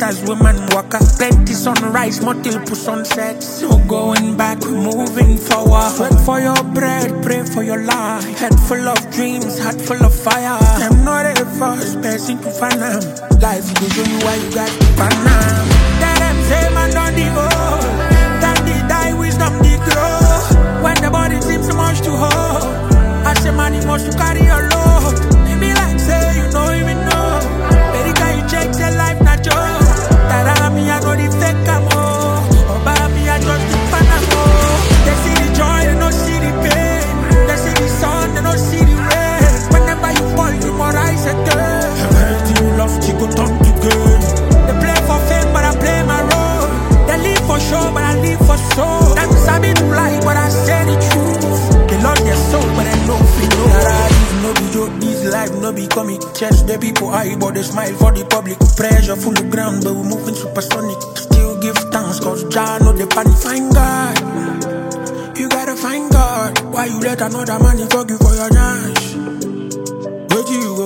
as women waka. Plenty sunrise, more till push sunset. No going back, we moving forward. Sweat for your bread, pray for your life. Head full of dreams, heart full of fire. I'm not a first person to find them. Life will show you why you got to find them. Tell them say man don't devote. Time they die, wisdom they grow. When the body seems so much to hold, I say man you must to carry your load. It be like say you know even know. Very guy you check say life not joke. That me I know the fake camo. Oba me I just the panamo. They see the joy, they don't see the pain. They see the sun, they don't see the rain. Whenever you fall, you more rise again. Everything you love, you go turn to good. They play for fame, but I play my role. They live for show, but I live for soul. Them sabi to lie, but I say the truth. They lost their soul, but I know feel no. That I live, no be joke, this life, no be comic. Chest, the people high, but they smile for the public. Pressure full of ground, but we moving supersonic. Still give thanks, cause Jah know the panic. Find God, you gotta find God. Why you let another man fuck you for your dash? Where do you